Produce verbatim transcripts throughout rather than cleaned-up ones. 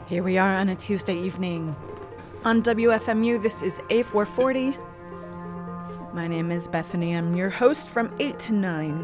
Here we are on a Tuesday evening. On W F M U, this is A four forty. My name is Bethany. I'm your host from eight to nine.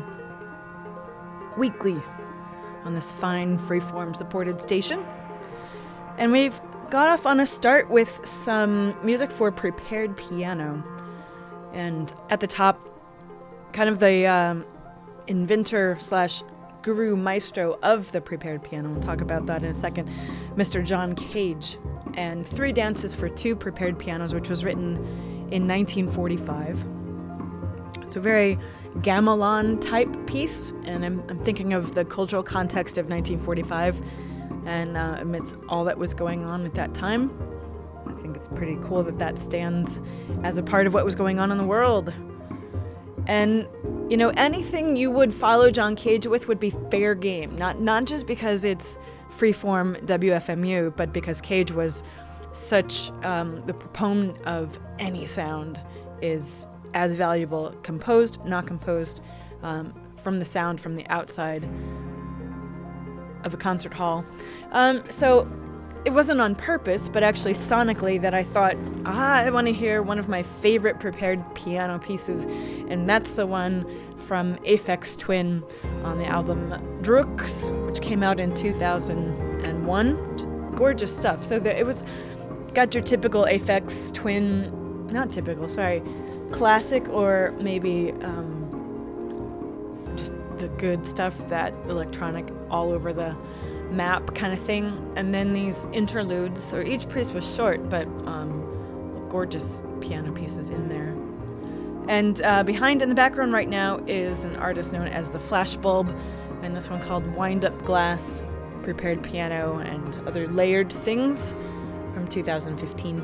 Weekly on this fine freeform supported station. And we've got off on a start with some music for prepared piano. And at the top, kind of the um, inventor slash guru maestro of the prepared piano. We'll talk about that in a second. Mister John Cage, and Three Dances for Two Prepared Pianos, which was written in nineteen forty-five. It's a very gamelan type piece, and I'm, I'm thinking of the cultural context of nineteen forty-five and uh, amidst all that was going on at that time. I think it's pretty cool that that stands as a part of what was going on in the world. And, you know, anything you would follow John Cage with would be fair game. Not not just because it's freeform W F M U, but because Cage was such um, the proponent of any sound is as valuable, composed, not composed, um, from the sound from the outside of a concert hall. Um, so it wasn't on purpose, but actually sonically that I thought, ah, I want to hear one of my favorite prepared piano pieces, and that's the one from Aphex Twin on the album Drooks, which came out in two thousand one. Gorgeous stuff. So that it was got your typical Aphex Twin, not typical, sorry, classic or maybe um, just the good stuff, that electronic all over the map kind of thing, and then these interludes. So each piece was short, but um, gorgeous piano pieces in there. And uh, behind in the background right now is an artist known as the Flashbulb, and this one called Wind Up Glass, Prepared Piano and Other Layered Things from two thousand fifteen.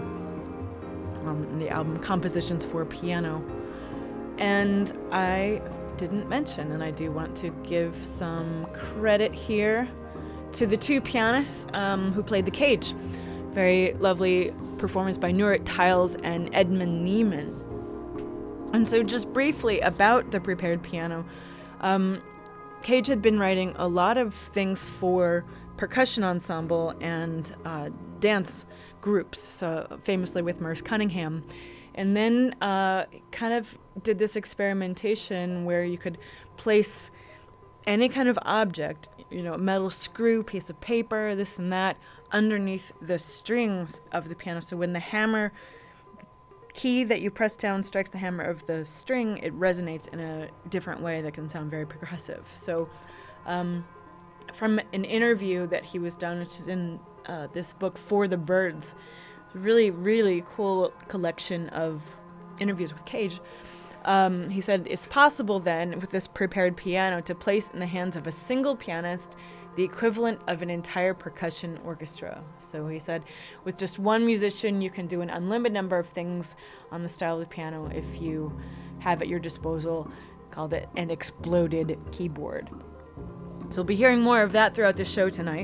Um, the album Compositions for Piano. And I didn't mention, and I do want to give some credit here to the two pianists um, who played the Cage. Very lovely performance by Nurit Tiles and Edmund Neiman. And so just briefly about the prepared piano, um, Cage had been writing a lot of things for percussion ensemble and uh, dance groups, so famously with Merce Cunningham. And then uh, kind of did this experimentation where you could place any kind of object, you know, a metal screw, piece of paper, this and that, underneath the strings of the piano. So when the hammer key that you press down strikes the hammer of the string, it resonates in a different way that can sound very progressive. So um, from an interview that he was done, which is in uh, this book, For the Birds, really, really cool collection of interviews with Cage. Um, he said, it's possible then, with this prepared piano, to place in the hands of a single pianist the equivalent of an entire percussion orchestra. So he said, with just one musician, you can do an unlimited number of things on the style of the piano if you have at your disposal, called it an exploded keyboard. So we'll be hearing more of that throughout the show tonight.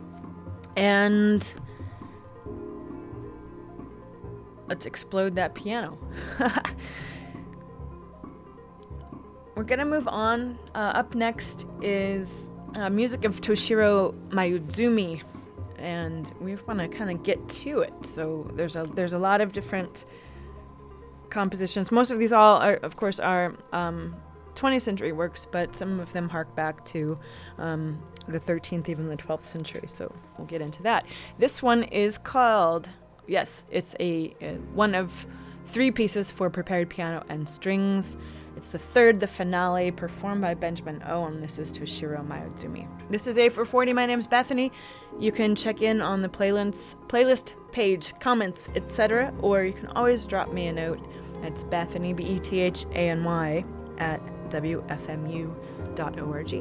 And let's explode that piano. We're going to move on. Uh, up next is uh, music of Toshiro Mayuzumi, and we want to kind of get to it. So there's a there's a lot of different compositions. Most of these all, are, of course, are um, twentieth century works, but some of them hark back to um, the thirteenth, even the twelfth century. So we'll get into that. This one is called, yes, it's a, a one of three pieces for prepared piano and strings. It's the third, the finale, performed by Benjamin Oh, and this is Toshiro Mayuzumi. This is A four forty. My name's Bethany. You can check in on the playlist, playlist page, comments, et cetera, or you can always drop me a note. It's Bethany, B E T H A N Y, at W F M U dot org.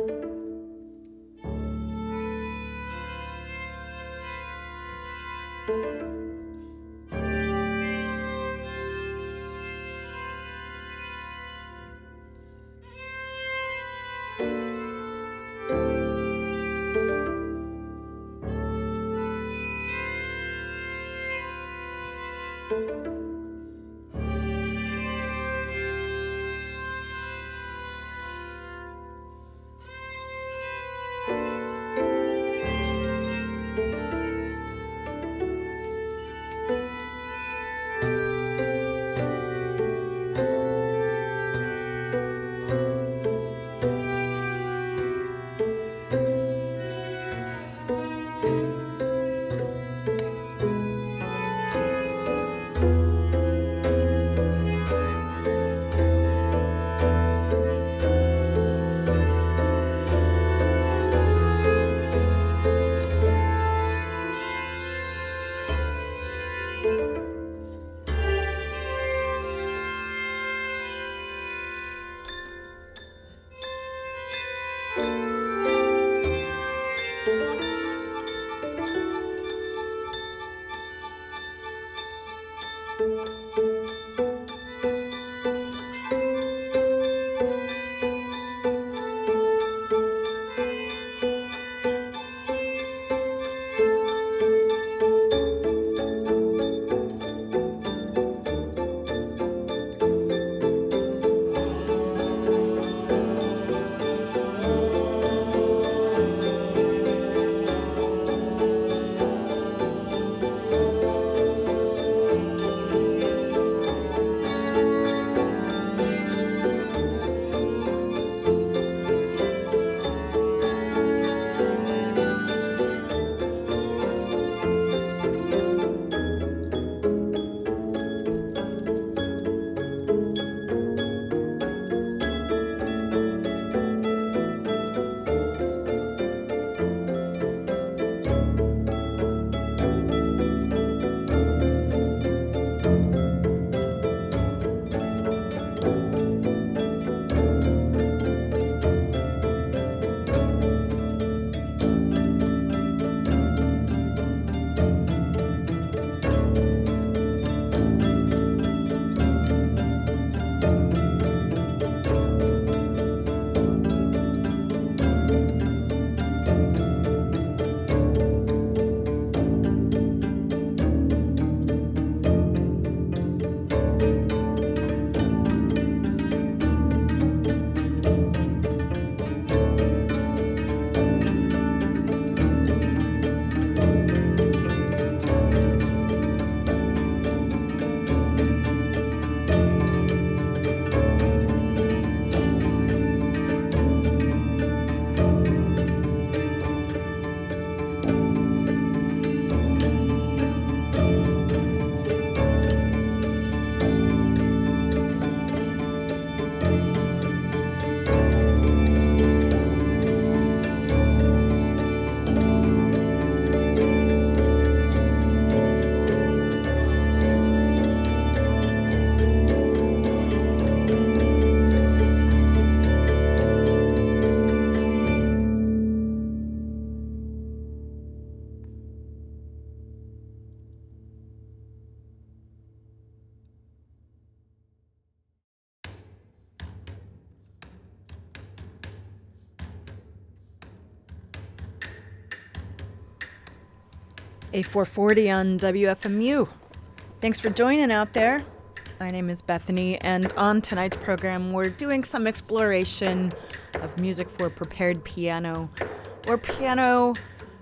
A four forty on W F M U. Thanks for joining out there. My name is Bethany, and on tonight's program, we're doing some exploration of music for prepared piano, or piano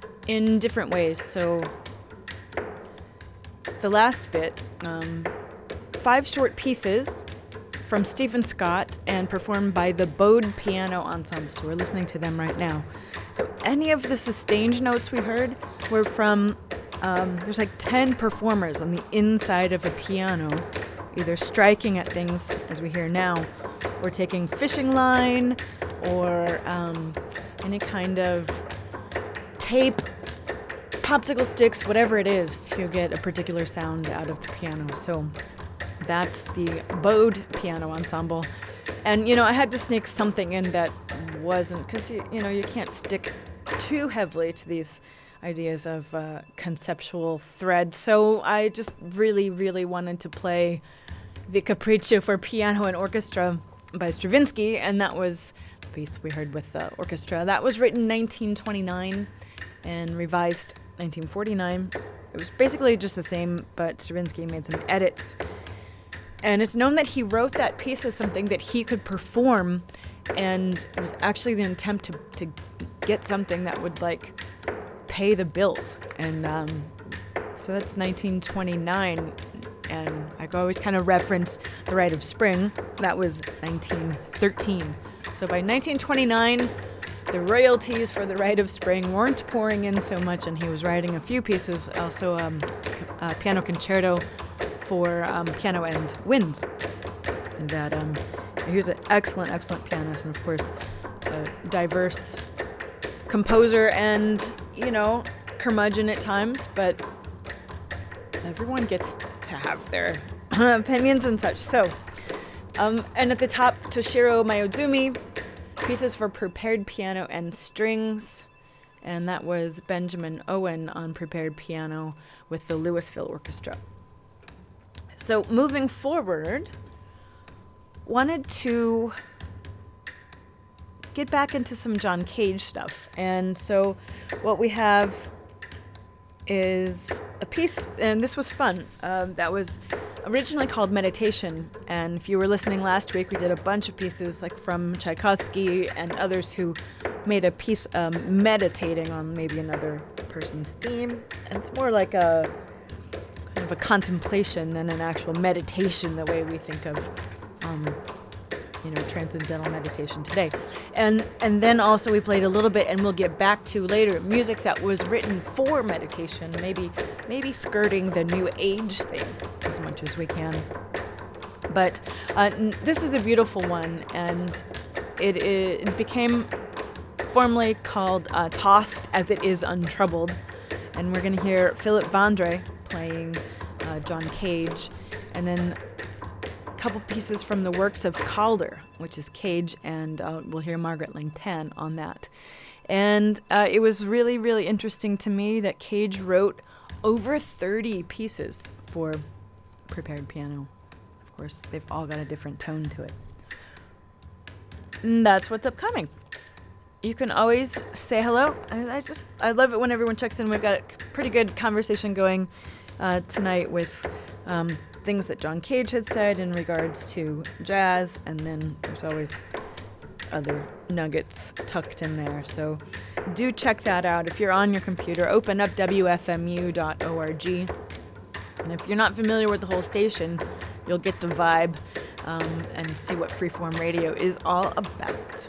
in different ways. So, the last bit, um, five short pieces from Stephen Scott and performed by the Bode Piano Ensemble. So we're listening to them right now. So any of the sustained notes we heard were from, um, there's like ten performers on the inside of a piano, either striking at things, as we hear now, or taking fishing line, or um, any kind of tape, popsicle sticks, whatever it is, to get a particular sound out of the piano. So that's the Bode Piano Ensemble. And, you know, I had to sneak something in that wasn't, because you, you know you can't stick too heavily to these ideas of uh, conceptual thread. So I just really, really wanted to play the Capriccio for piano and orchestra by Stravinsky, and that was the piece we heard with the orchestra. That was written nineteen twenty-nine and revised nineteen forty-nine. It was basically just the same, but Stravinsky made some edits. And it's known that he wrote that piece as something that he could perform, and it was actually the attempt to, to get something that would, like, pay the bills. And um, so that's nineteen twenty-nine, and I always kind of reference The Rite of Spring. That was nineteen thirteen. So by nineteen twenty-nine, the royalties for The Rite of Spring weren't pouring in so much, and he was writing a few pieces, also um, a piano concerto for um, piano and winds. And that um, he was an excellent, excellent pianist, and of course, a diverse composer and, you know, curmudgeon at times, but everyone gets to have their opinions and such. So, um, and at the top, Toshiro Mayuzumi, pieces for prepared piano and strings, and that was Benjamin Owen on prepared piano with the Louisville Orchestra. So moving forward, wanted to get back into some John Cage stuff. And so what we have is a piece, and this was fun, um, that was originally called Meditation. And if you were listening last week, we did a bunch of pieces like from Tchaikovsky and others who made a piece um, meditating on maybe another person's theme. And it's more like a kind of a contemplation than an actual meditation, the way we think of um, you know, transcendental meditation today. And and then also we played a little bit, and we'll get back to later, music that was written for meditation, maybe maybe skirting the new age thing as much as we can. But uh, this is a beautiful one, and it, it became formally called uh, Tossed as It Is Untroubled. And we're going to hear Philip Vandré playing uh, John Cage, and then couple pieces from the works of Calder, which is Cage, and uh, we'll hear Margaret Langton on that. And uh, it was really, really interesting to me that Cage wrote over thirty pieces for prepared piano. Of course, they've all got a different tone to it. And that's what's upcoming. You can always say hello. I, I just, I love it when everyone checks in. We've got a pretty good conversation going uh, tonight with um, things that John Cage had said in regards to jazz, and then there's always other nuggets tucked in there. So do check that out. If you're on your computer, open up W F M U dot org. And if you're not familiar with the whole station, you'll get the vibe um, and see what freeform radio is all about.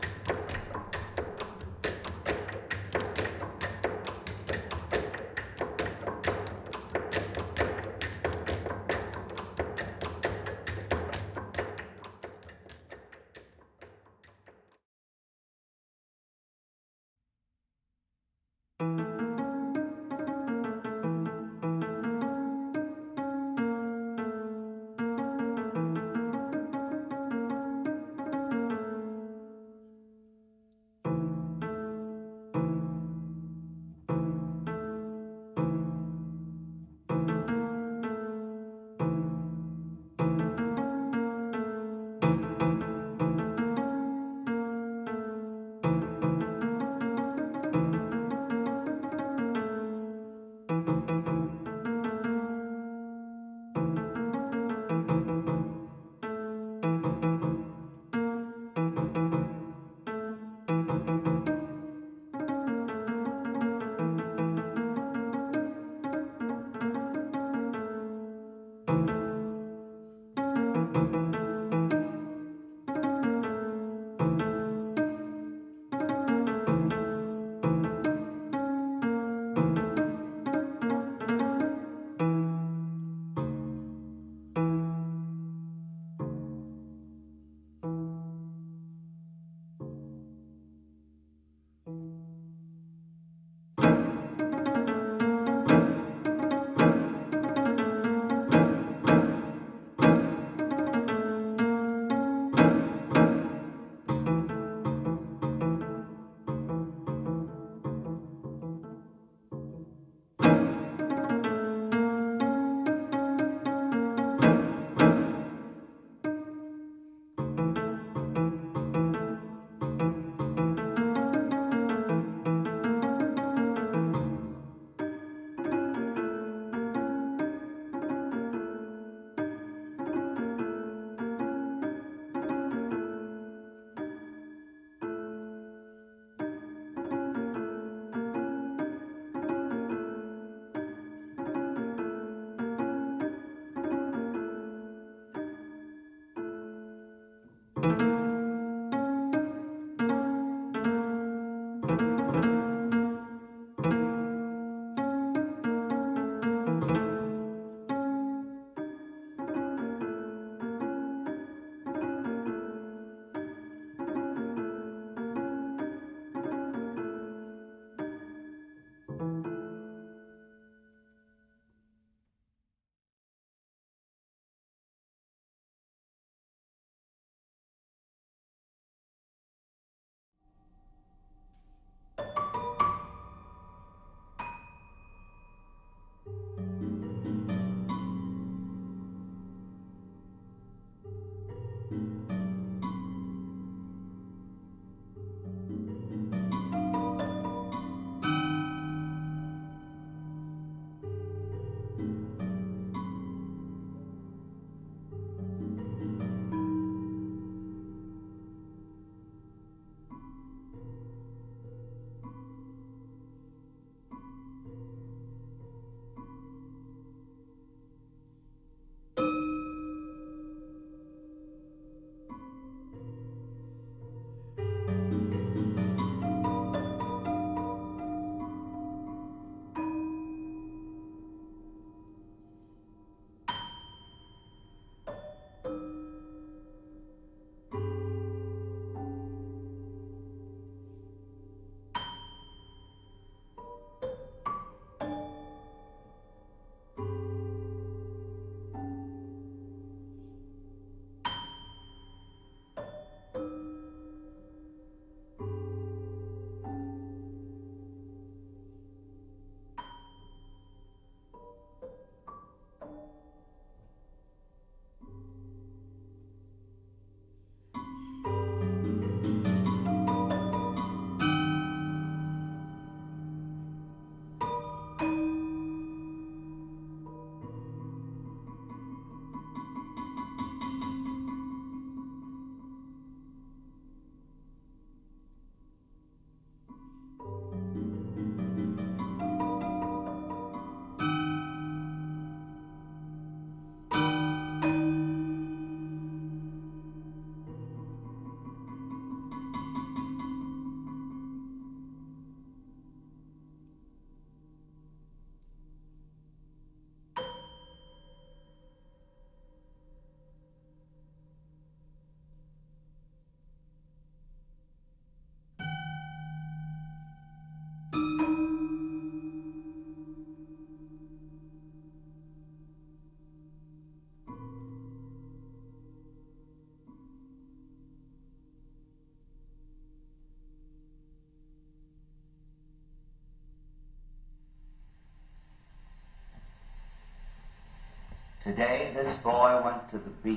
Today, this boy went to the beach.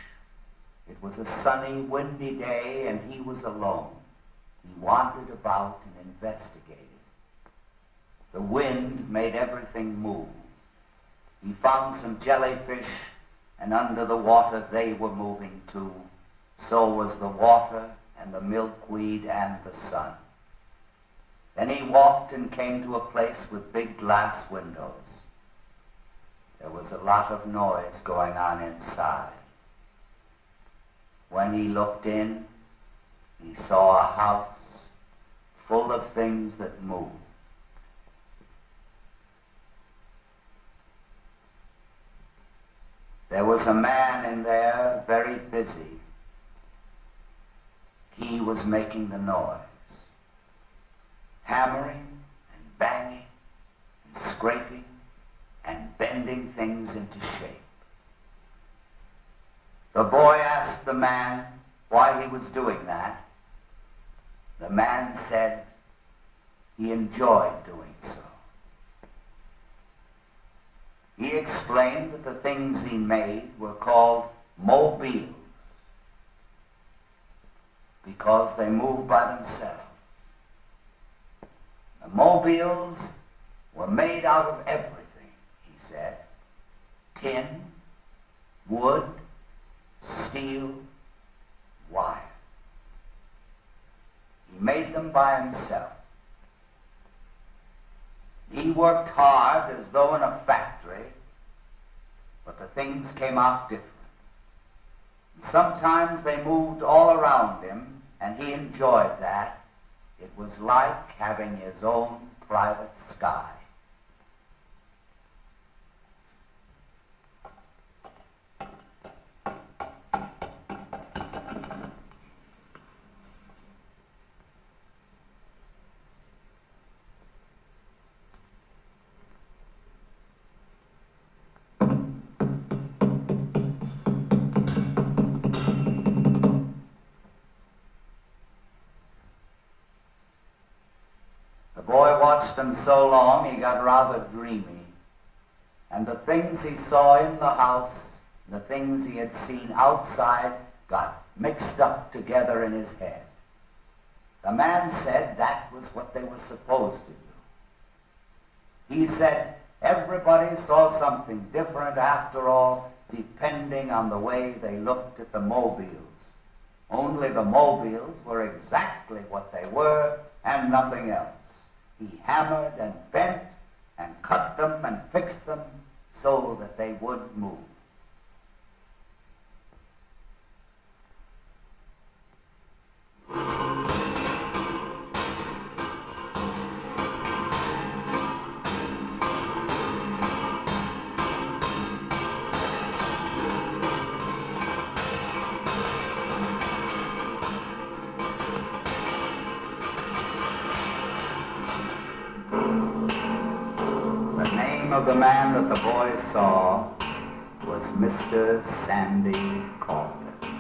It was a sunny, windy day, and he was alone. He wandered about and investigated. The wind made everything move. He found some jellyfish, and under the water they were moving too. So was the water and the milkweed and the sun. Then he walked and came to a place with big glass windows. There was a lot of noise going on inside. When he looked in, he saw a house full of things that moved. There was a man in there very busy. He was making the noise, hammering and banging and scraping and bending things into shape. The boy asked the man why he was doing that. The man said he enjoyed doing so. He explained that the things he made were called mobiles because they moved by themselves. The mobiles were made out of everything, he said. Tin, wood, steel, wire. He made them by himself. He worked hard as though in a factory, but the things came out different. Sometimes they moved all around him, and he enjoyed that. It was like having his own private sky. The boy watched them so long he got rather dreamy, and the things he saw in the house, the things he had seen outside, got mixed up together in his head. The man said that was what they were supposed to do. He said everybody saw something different after all, depending on the way they looked at the mobiles. Only the mobiles were exactly what they were and nothing else. He hammered and bent and cut them and fixed them so that they would move. Of the man that the boy saw was Mister Sandy Calder.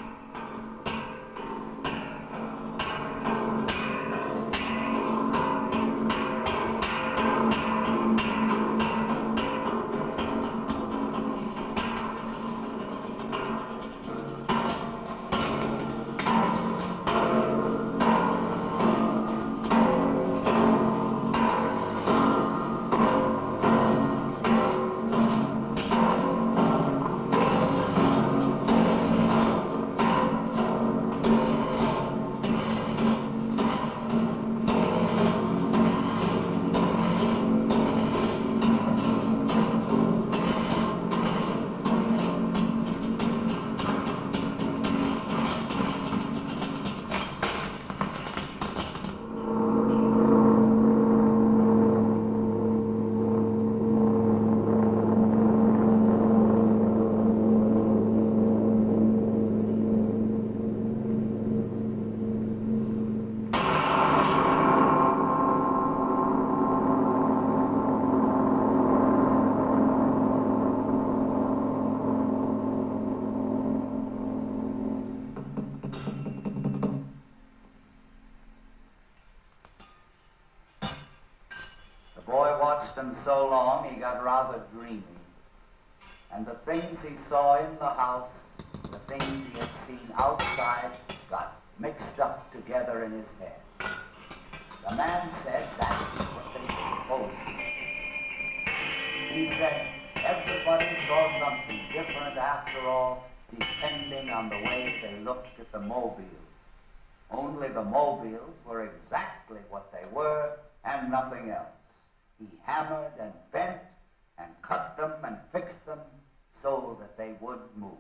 Him so long he got rather dreamy, and the things he saw in the house, the things he had seen outside, got mixed up together in his head. The man said that was what they were supposed to do. He said everybody saw something different after all, depending on the way they looked at the mobiles. Only the mobiles were exactly what they were and nothing else. He hammered and bent and cut them and fixed them so that they would move.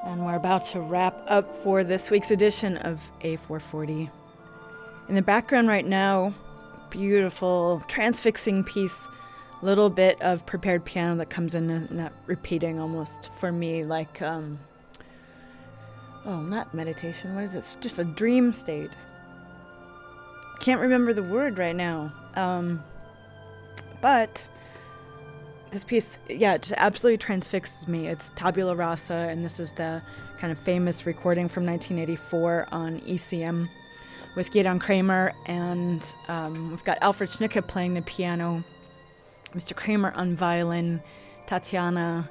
And we're about to wrap up for this week's edition of A four forty. In the background right now, beautiful, transfixing piece, little bit of prepared piano that comes in and that repeating almost for me like, um, oh, not meditation, what is it? It's just a dream state. Can't remember the word right now. Um, but this piece, yeah, just absolutely transfixes me. It's Tabula Rasa, and this is the kind of famous recording from nineteen eighty-four on E C M with Gideon Kramer, and um, we've got Alfred Schnicke playing the piano, Mister Kramer on violin, Tatiana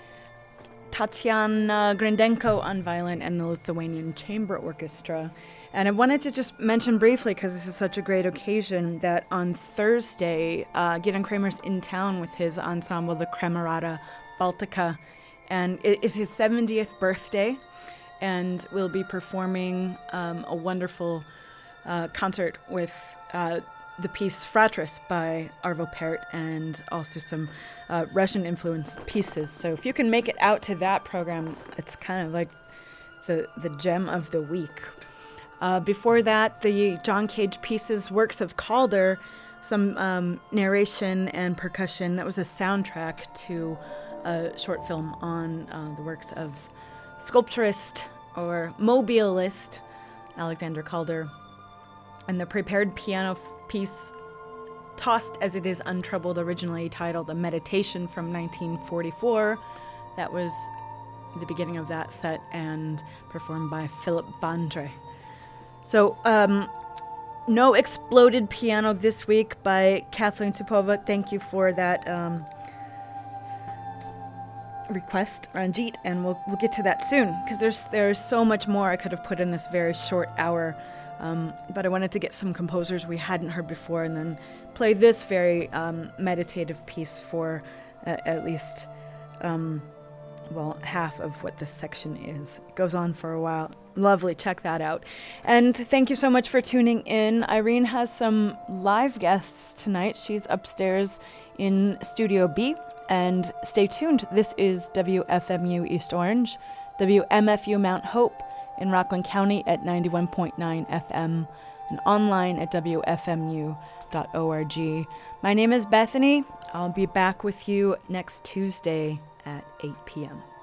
Tatiana Grindenko on violin, and the Lithuanian Chamber Orchestra. And I wanted to just mention briefly, because this is such a great occasion, that on Thursday, uh, Gideon Kramer's in town with his ensemble, the Kremerata Baltica, and it is his seventieth birthday, and we'll be performing um, a wonderful uh, concert with uh, the piece Fratris by Arvo Pärt, and also some uh, Russian-influenced pieces. So if you can make it out to that program, it's kind of like the, the gem of the week. Uh, before that, the John Cage pieces, Works of Calder, some um, narration and percussion. That was a soundtrack to a short film on uh, the works of sculpturist or mobilist Alexander Calder. And the prepared piano f- piece, Tossed as It Is Untroubled, originally titled A Meditation from nineteen forty-four. That was the beginning of that set and performed by Philip Vandre. So, um, no exploded piano this week by Kathleen Supova. Thank you for that um, request, Ranjit, and we'll we'll get to that soon, because there's there's so much more I could have put in this very short hour. Um, but I wanted to get some composers we hadn't heard before, and then play this very um, meditative piece for uh, at least, um, well, half of what this section is. It goes on for a while. Lovely, check that out. And thank you so much for tuning in. Irene has some live guests tonight. She's upstairs in Studio B. And stay tuned. This is W F M U East Orange, W M F U Mount Hope in Rockland County at ninety-one point nine F M, and online at W F M U dot org. My name is Bethany. I'll be back with you next Tuesday at eight p.m.